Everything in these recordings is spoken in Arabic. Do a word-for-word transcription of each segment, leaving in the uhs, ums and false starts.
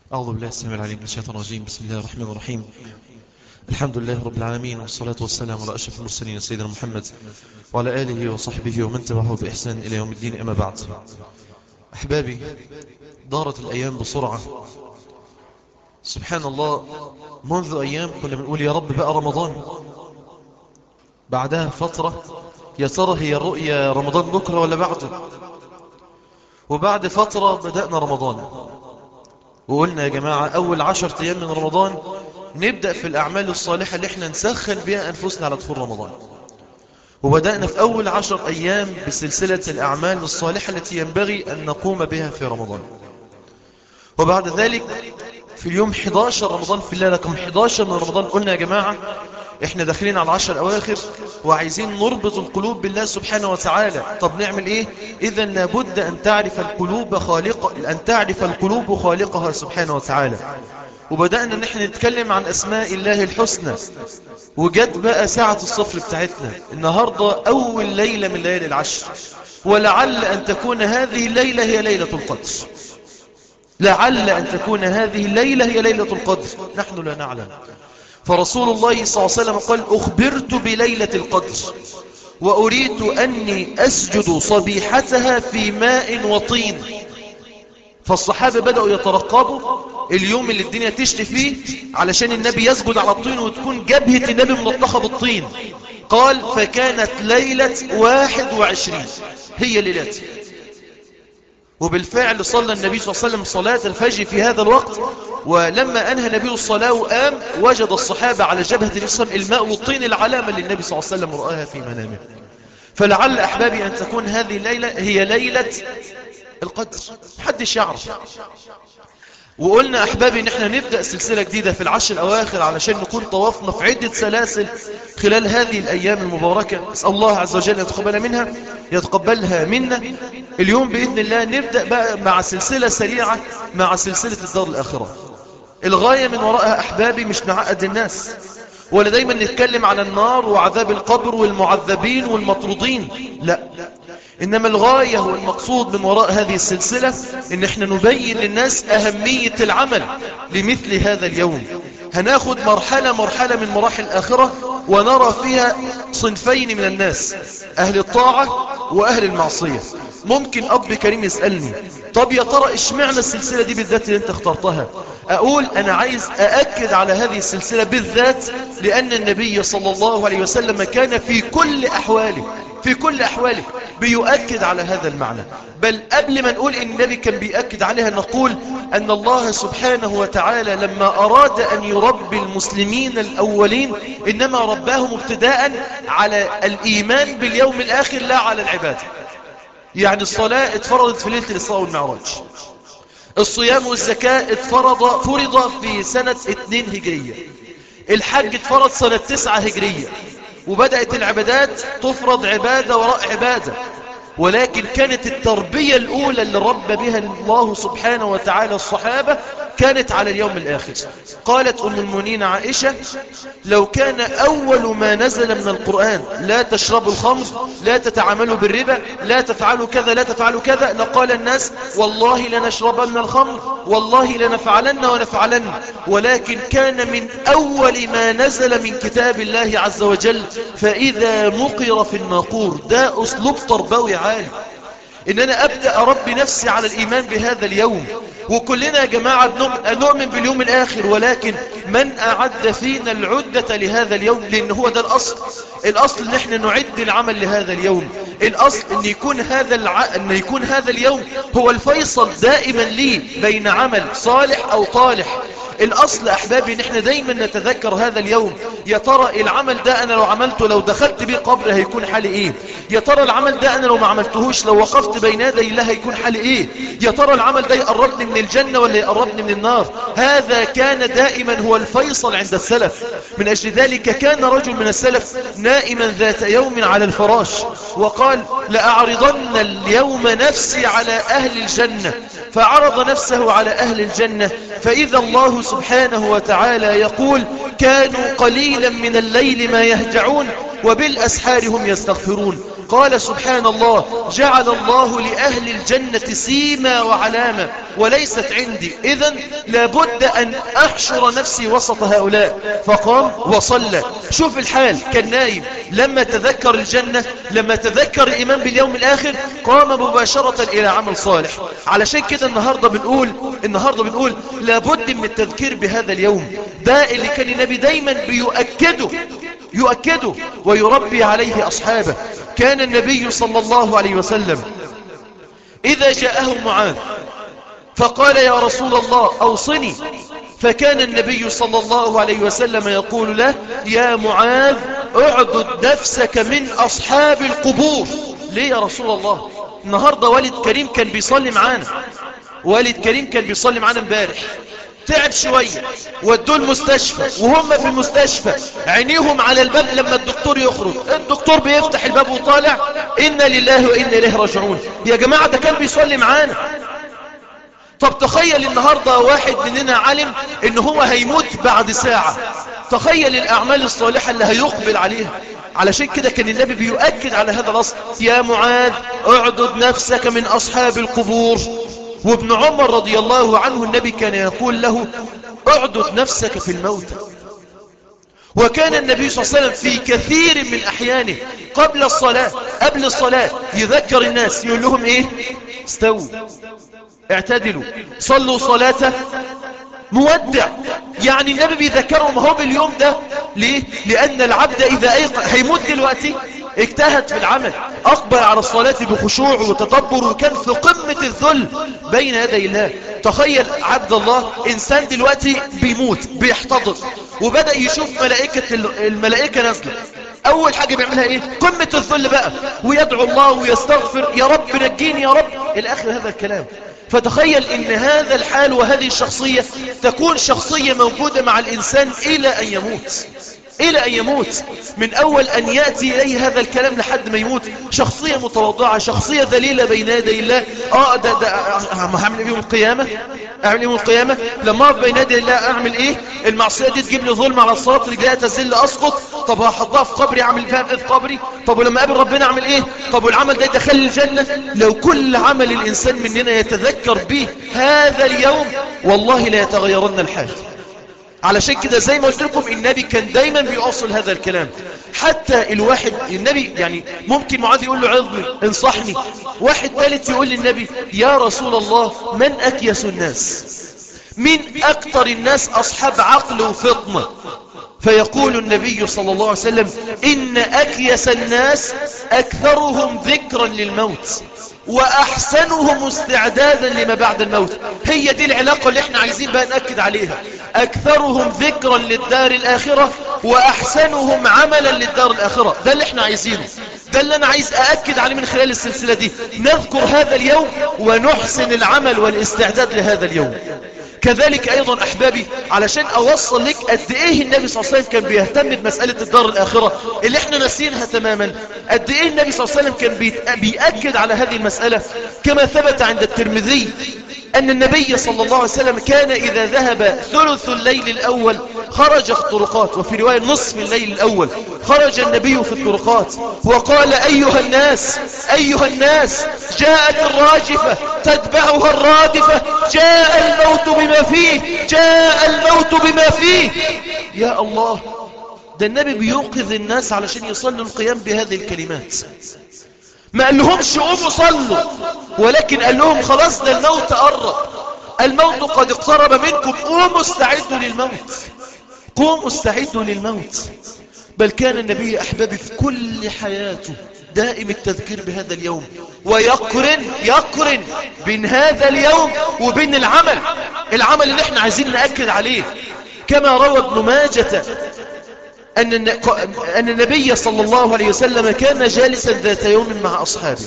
أعوذ بالله السميع العليم من الشيطان الرجيم. بسم الله الرحمن الرحيم. الحمد لله رب العالمين، والصلاة والسلام على أشرف المرسلين سيدنا محمد وعلى آله وصحبه ومن تبعه بإحسان إلى يوم الدين. أما بعد، أحبابي، دارت الأيام بسرعة سبحان الله. منذ أيام كنا بنقول يا رب بقى رمضان، بعدها فترة يا ترى هي الرؤية رمضان بكرة ولا بعده، وبعد فترة بدأنا رمضان وقلنا يا جماعة أول عشر أيام من رمضان نبدأ في الأعمال الصالحة اللي احنا نسخن بها أنفسنا على دخول رمضان. وبدأنا في أول عشر أيام بسلسلة الأعمال الصالحة التي ينبغي أن نقوم بها في رمضان. وبعد ذلك في اليوم إحدى عشر رمضان، في الليلة رقم إحدى عشر من رمضان، قلنا يا جماعة احنا داخلين على العشر الأواخر وعايزين نربط القلوب بالله سبحانه وتعالى. طب نعمل ايه؟ إذا لابد أن تعرف القلوب خالق أن تعرف القلوب خالقها سبحانه وتعالى. وبدأنا ان احنا نتكلم عن أسماء الله الحسنى، وجد بقى ساعة الصفر بتاعتنا النهاردة أول ليلة من ليالي العشر، ولعل أن تكون هذه الليلة هي ليلة القدر. لعل أن تكون هذه الليلة هي ليلة القدر، نحن لا نعلم. فرسول الله صلى الله عليه وسلم قال: أخبرت بليلة القدر وأريد أني أسجد صبيحتها في ماء وطين. فالصحابة بدأوا يترقبوا اليوم اللي الدنيا تشتي فيه علشان النبي يسجد على الطين وتكون جبهة النبي ملطخة بالطين. قال: فكانت ليلة واحد وعشرين هي ليلتي. وبالفعل صلى النبي صلى الله عليه وسلم صلاة الفجر في هذا الوقت، ولما أنهى النبي الصلاة وقام وجد الصحابة على جبهة النبي صلى الله عليه وسلم الماء والطين، العلامة اللي النبي صلى الله عليه وسلم رآها في منامه. فلعل أحبابي أن تكون هذه الليلة هي ليلة القدر، محدش يعرف. وقلنا أحبابي إن احنا نبدأ سلسلة جديدة في العشر الأواخر علشان نكون طوافنا في عدة سلاسل خلال هذه الأيام المباركة. أسأل الله عز وجل أن يتقبل منها يتقبلها منا. اليوم بإذن الله نبدأ بقى مع سلسلة سريعة مع سلسلة الدار الآخرة. الغاية من وراءها أحبابي مش نعقد الناس، ولا دايما نتكلم على النار وعذاب القبر والمعذبين والمطرودين، لا، إنما الغاية والمقصود من وراء هذه السلسلة إن احنا نبين للناس أهمية العمل لمثل هذا اليوم. هناخد مرحلة مرحلة من مراحل الآخرة ونرى فيها صنفين من الناس: أهل الطاعة وأهل المعصية. ممكن أب كريم يسألني: طب يا ترى اشمعنى السلسلة دي بالذات اللي انت اخترتها؟ أقول أنا عايز أأكد على هذه السلسلة بالذات لأن النبي صلى الله عليه وسلم كان في كل أحواله في كل أحواله بيؤكد على هذا المعنى. بل قبل ما نقول إن النبي كان بيأكد عليها نقول أن الله سبحانه وتعالى لما أراد أن يربي المسلمين الأولين إنما رباهم ابتداء على الإيمان باليوم الآخر لا على العبادة. يعني الصلاة اتفرضت في ليلة الإسراء والمعراج، الصيام والزكاة اتفرض فرض في سنة اتنين هجرية، الحج اتفرض سنة تسعة هجرية، وبدأت العبادات تفرض عبادة وراء عبادة. ولكن كانت التربية الأولى اللي ربى بها الله سبحانه وتعالى الصحابة كانت على اليوم الآخر. قالت أم المؤمنين عائشة: لو كان أول ما نزل من القرآن لا تشربوا الخمر، لا تتعاملوا بالربا، لا تفعلوا كذا، لا تفعلوا كذا، لقال الناس: والله لنشربن الخمر، والله لنفعلن ونفعلن. ولكن كان من أول ما نزل من كتاب الله عز وجل: فإذا مقر في الناقور. ده أسلوب تربوي عالي، إن أنا أبدأ أربي نفسي على الإيمان بهذا اليوم. وكلنا يا جماعة نؤمن باليوم الآخر، ولكن من أعد فينا العدة لهذا اليوم؟ لأن هو ده الأصل. الأصل أن احنا نعد العمل لهذا اليوم. الأصل أن يكون هذا الع... أن يكون هذا اليوم هو الفيصل دائما لي بين عمل صالح أو طالح. الأصل أحبابي ان احنا دايما نتذكر هذا اليوم. يا ترى العمل ده أنا لو عملته لو دخلت بيه قبر هيكون حالي إيه؟ يا ترى العمل ده أنا لو ما عملتهوش لو وقفت بين يدي الله هيكون حالي إيه؟ يا ترى العمل ده يقربني من الجنة ولا يقربني من النار؟ هذا كان دائما هو الفيصل عند السلف. من أجل ذلك كان رجل من السلف نائما ذات يوم على الفراش وقال: لأعرضن اليوم نفسي على أهل الجنة. فعرض نفسه على أهل الجنة، فإذا الله سبحانه وتعالى يقول: كانوا قليلا من الليل ما يهجعون وبالأسحار هم يستغفرون. قال سبحان الله جعل الله لأهل الجنة سيما وعلامة وليست عندي، إذن لابد أن أحشر نفسي وسط هؤلاء. فقام وصلى. شوف الحال، كان نايم، لما تذكر الجنة، لما تذكر الإيمان باليوم الآخر قام مباشرة إلى عمل صالح. علشان كده النهاردة بنقول النهاردة بنقول لابد من التذكير بهذا اليوم، ده اللي كان النبي دايما بيؤكده يؤكده ويربي عليه أصحابه. كان النبي صلى الله عليه وسلم إذا جاءه معاذ فقال يا رسول الله أوصني، فكان النبي صلى الله عليه وسلم يقول له يا معاذ اعدد نفسك من أصحاب القبور. ليه يا رسول الله؟ النهاردة والد كريم كان بيصلي معانا، والد كريم كان بيصلي معانا امبارح، تعب شوية ودوه المستشفى، وهم في المستشفى عينيهم على الباب لما الدكتور يخرج، الدكتور بيفتح الباب وطالع إنا لله وإنا إليه راجعون. يا جماعة ده كان بيصلي معانا. طب تخيل النهاردة واحد مننا علم إن هو هيموت بعد ساعة، تخيل الأعمال الصالحة اللي هيقبل عليها. علشان كده كان النبي بيؤكد على هذا الأصل، يا معاذ اعدد نفسك من أصحاب القبور. وابن عمر رضي الله عنه النبي كان يقول له اعدد نفسك في الموت. وكان النبي صلى الله عليه وسلم في كثير من أحيانه قبل الصلاة قبل الصلاة يذكر الناس، يقول لهم ايه؟ استووا، اعتدلوا، صلوا صلاة مودع. يعني النبي بيذكرهم هو باليوم ده. ليه؟ لأن العبد إذا أيقن هيموت دلوقتي اجتهد في العمل، أقبل على الصلاة بخشوع وتدبر، وكان في قمة الذل بين يدي الله. تخيل عبد الله، إنسان دلوقتي بيموت بيحتضر وبدأ يشوف ملائكة الملائكة نازلة، أول حاجة بيعملها إيه؟ قمة الذل بقى، ويدعو الله ويستغفر، يا رب نجيني يا رب، إلى آخر هذا الكلام. فتخيل ان هذا الحال وهذه الشخصية تكون شخصية موجودة مع الانسان الى ان يموت، الى ان يموت، من اول ان يأتي اليه هذا الكلام لحد ما يموت. شخصية متواضعة، شخصية ذليلة بين يدي الله. اه ده ده هعمل ايه يوم القيامة؟ اعمل ايه يوم القيامة؟ لما اقف بين يدي الله اعمل ايه؟ المعصية دي تجيب لي ظلم على الصراط، رجليها تزل اسقط، طب هحطها في قبري اعمل فيها ايه في قبري؟ طب ولما اقابل ربنا اعمل ايه؟ طب والعمل ده يدخلني الجنة؟ لو كل عمل الانسان مننا يتذكر به هذا اليوم والله لا يتغيرن الحال. علشان كده زي ما قلت لكم النبي كان دايما بيوصل هذا الكلام. حتى الواحد النبي يعني ممكن معاذ يقول له عظني انصحني، واحد ثالث يقول للنبي يا رسول الله من أكيس الناس؟ من أكتر الناس أصحاب عقل وفطنة؟ فيقول النبي صلى الله عليه وسلم إن أكيس الناس أكثرهم ذكرا للموت وأحسنهم استعدادا لما بعد الموت. هي دي العلاقة اللي احنا عايزين بقى نأكد عليها، أكثرهم ذكرا للدار الآخرة وأحسنهم عملا للدار الآخرة. ده اللي احنا عايزينه، ده اللي أنا عايز أأكد عليه من خلال السلسلة دي. نذكر هذا اليوم ونحسن العمل والاستعداد لهذا اليوم. كذلك أيضا أحبابي علشان أوصل لك قد إيه النبي صلى الله عليه وسلم كان بيهتم بمسألة الدار الآخرة اللي احنا ناسينها تماما. قد إيه النبي صلى الله عليه وسلم كان بيأكد على هذه المسألة، كما ثبت عند الترمذي أن النبي صلى الله عليه وسلم كان إذا ذهب ثلث الليل الأول خرج في الطرقات، وفي رواية نصف الليل الأول خرج النبي في الطرقات وقال أيها الناس أيها الناس جاءت الراجفة تتبعها الرادفة، جاء الموت بما فيه جاء الموت بما فيه. يا الله، ده النبي بيوقظ الناس علشان يصلوا القيام بهذه الكلمات. ما قال لهمش قوموا صلوا، ولكن قال لهم خلاص ده الموت قرب، الموت قد اقترب منكم، قوموا استعدوا للموت، قوموا استعدوا للموت. بل كان النبي أحبابي في كل حياته دائم التذكير بهذا اليوم، ويقرن يقرن بين هذا اليوم وبين العمل العمل اللي احنا عايزين نأكد عليه. كما روى ابن ماجة أن أن النبي صلى الله عليه وسلم كان جالسا ذات يوم مع أصحابه،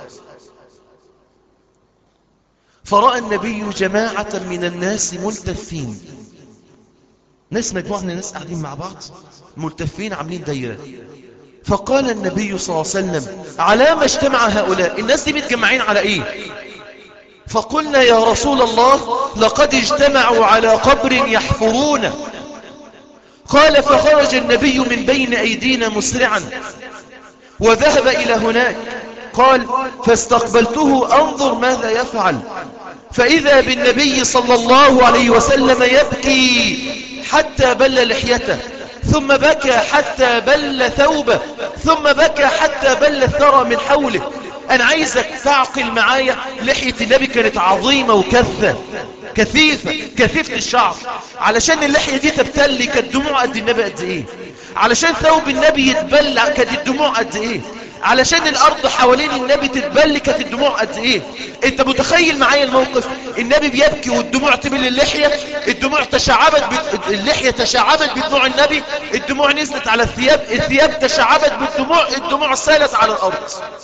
فرأى النبي جماعة من الناس ملتفين، ناس مجموعة من الناس قاعدين مع بعض ملتفين عاملين دايرة. فقال النبي صلى الله عليه وسلم على ما اجتمع هؤلاء؟ الناس دي متجمعين على ايه؟ فقلنا يا رسول الله لقد اجتمعوا على قبر يحفرونه. قال فخرج النبي من بين أيدينا مسرعا وذهب إلى هناك. قال فاستقبلته أنظر ماذا يفعل، فإذا بالنبي صلى الله عليه وسلم يبكي حتى بل لحيته، ثم بكى حتى بل ثوبه، ثم بكى حتى بل الثرى من حوله. أنا عايزك تعقل معايا، لحية النبي كانت عظيمة وكثة كثيفة كثيفة الشعر. علشان اللحية دي تبتلي كانت دموع قد النبي قد ايه، علشان ثوب النبي يتبلع كانت الدموع قد ايه، علشان الارض حوالين النبي تتبل كانت الدموع قد ايه. انت متخيل معايا الموقف؟ النبي بيبكي والدموع تبل اللحية، الدموع تشعبت بت... اللحية تشعبت بدموع النبي، الدموع نزلت على الثياب، الثياب تشعبت بالدموع، الدموع سالت على الارض.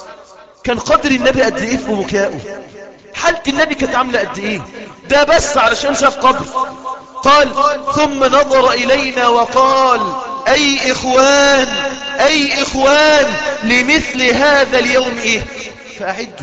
كان قدر النبي قد ايه في بكائه، حالة النبي كانت عاملة قد ايه. ده بس علشان شاف قبر. قال ثم نظر إلينا وقال أي إخوان أي إخوان لمثل هذا اليوم إيه فأعدوا،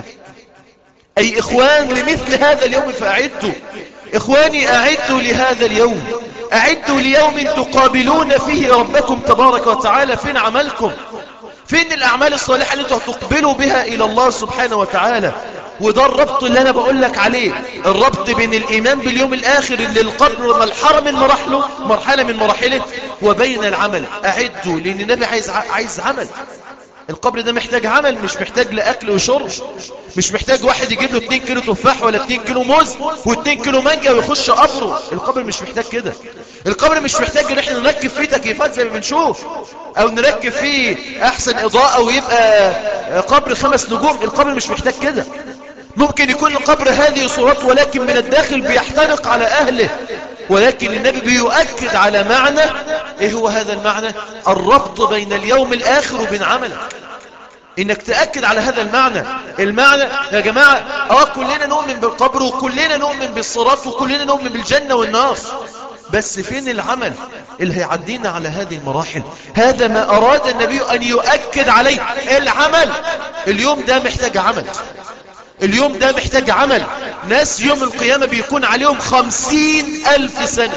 أي إخوان لمثل هذا اليوم فأعدوا. إخواني أعدوا لهذا اليوم، أعدوا ليوم تقابلون فيه ربكم تبارك وتعالى. فين عملكم؟ فين الأعمال الصالحة اللي انتوا تقبلوا بها إلى الله سبحانه وتعالى؟ وده الربط اللي أنا بقول لك عليه، الربط بين الإيمان باليوم الآخر اللي القبر مرحلة من مراحله مرحلة من مراحله وبين العمل. أعدوا، لأن النبي عايز عايز عمل. القبر ده محتاج عمل، مش محتاج لأكل وشرب، مش محتاج واحد يجيب له اتنين كيلو تفاح ولا اتنين كيلو موز واتنين كيلو مانجا ويخش قبره. القبر مش محتاج كده. القبر مش محتاج ان احنا نركب فيه تكييفات زي ما بنشوف، او نركب فيه احسن اضاءة ويبقى قبر خمس نجوم. القبر مش محتاج كده. ممكن يكون القبر هذه صورات، ولكن من الداخل بيحترق على أهله. ولكن النبي بيؤكد على معنى، ايه هو هذا المعنى؟ الربط بين اليوم الآخر وبين عملك، انك تأكد على هذا المعنى. المعنى يا جماعة، اه كلنا نؤمن بالقبر وكلنا نؤمن بالصراط وكلنا نؤمن بالجنة والنار، بس فين العمل اللي هيعدينا على هذه المراحل؟ هذا ما أراد النبي أن يؤكد عليه، العمل. اليوم ده محتاج عمل، اليوم ده محتاج عمل. ناس يوم القيامة بيكون عليهم خمسين ألف سنة،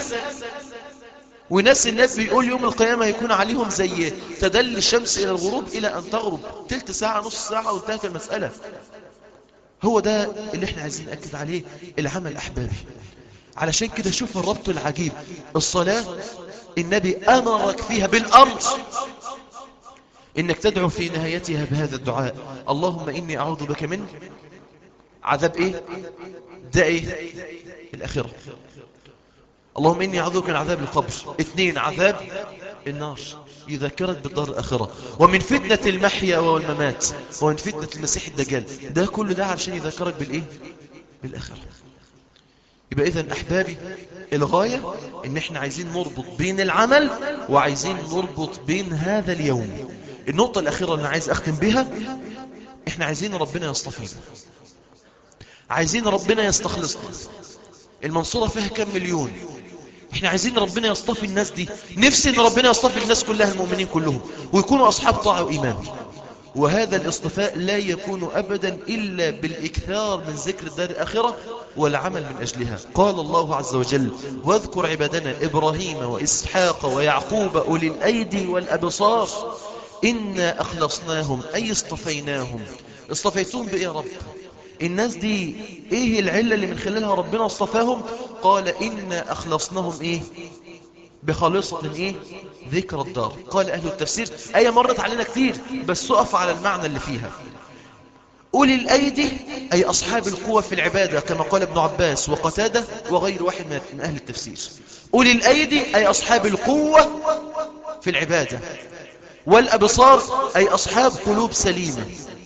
وناس الناس بيقول يوم القيامة يكون عليهم زي تدل الشمس إلى الغروب إلى أن تغرب، تلت ساعة نص ساعة وانتهت المسألة. هو ده اللي احنا عايزين نأكد عليه، العمل أحبابي. علشان كده شوف الربط العجيب. الصلاة النبي أمرك فيها بالأمر إنك تدعو في نهايتها بهذا الدعاء: اللهم إني أعوذ بك من عذاب إيه؟ ده إيه؟ الآخرة. اللهم إني أعوذ بك من عذاب القبر. اثنين، عذاب النار، يذكرك بالدار الآخرة، ومن فتنة المحيا والممات، ومن فتنة المسيح الدجال. ده كله ده علشان يذكرك بالإيه؟ بالآخرة. يبقى إذن أحبابي، الغاية إن إحنا عايزين نربط بين العمل وعايزين نربط بين هذا اليوم. النقطة الأخيرة اللي أنا عايز أختم بها، إحنا عايزين ربنا يصطفينا، عايزين ربنا يستخلصنا. المنصورة فيها كم مليون، إحنا عايزين ربنا يصطفي الناس دي. نفسي إن ربنا يصطفي الناس كلها، المؤمنين كلهم، ويكونوا أصحاب طاعة وإيمان. وهذا الاصطفاء لا يكون أبدا إلا بالإكثار من ذكر الدار الآخرة والعمل من أجلها. قال الله عز وجل: واذكر عبادنا إبراهيم وإسحاق ويعقوب أولي الأيدي والأبصار إنا أخلصناهم، أي اصطفيناهم. اصطفيتهم بإيه يا رب؟ الناس دي إيه العلة اللي من خلالها ربنا اصطفاهم؟ قال إنا أخلصناهم إيه؟ بخالصة إيه؟ ذكر الدار. قال أهل التفسير آية مرت علينا كتير، بس أقف على المعنى اللي فيها. أولي الأيدي أي أصحاب القوة في العبادة، كما قال ابن عباس وقتادة وغير واحد من أهل التفسير. أولي الأيدي أي أصحاب القوة في العبادة، والأبصار أي أصحاب قلوب سليمة.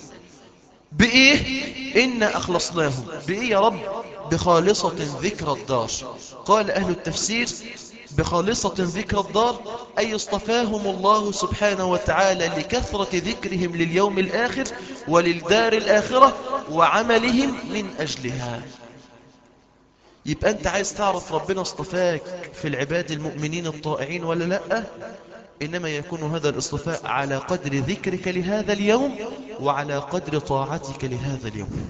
بإيه؟ إنا أخلصناهم بإيه يا رب؟ بخالصة ذكر الدار. قال أهل التفسير بخالصة ذكر الدار أي اصطفاهم الله سبحانه وتعالى لكثرة ذكرهم لليوم الآخر وللدار الآخرة وعملهم من أجلها. يبقى أنت عايز تعرف ربنا اصطفاك في العباد المؤمنين الطائعين ولا لأ؟ إنما يكون هذا الاصطفاء على قدر ذكرك لهذا اليوم وعلى قدر طاعتك لهذا اليوم.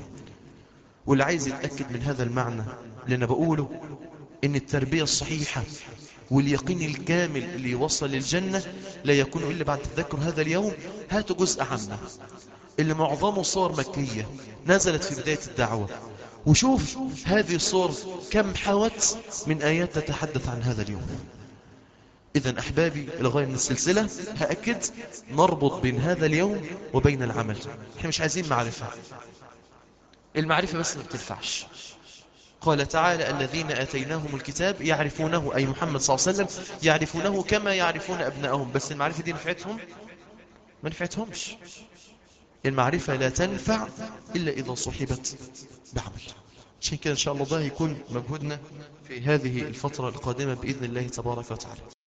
واللي عايز يتأكد من هذا المعنى اللي أنا بقوله، إن التربية الصحيحة واليقين الكامل اللي يوصل للجنة لا يكون إلا بعد تذكر هذا اليوم. هاتوا جزء عامة اللي معظمه صور مكية نزلت في بداية الدعوة، وشوف هذه الصور كم حوت من آيات تتحدث عن هذا اليوم. إذن أحبابي الغاية من السلسلة هأكد نربط بين هذا اليوم وبين العمل. احنا مش عايزين معرفة، المعرفة بس ما بتنفعش. قال تعالى الذين آتيناهم الكتاب يعرفونه، أي محمد صلى الله عليه وسلم يعرفونه كما يعرفون أبنائهم. بس المعرفة دي نفعتهم؟ ما نفعتهمش. المعرفة لا تنفع إلا إذا صحبت بعمل. عشان كده إن شاء الله ده يكون مجهودنا في هذه الفترة القادمة بإذن الله تبارك وتعالى.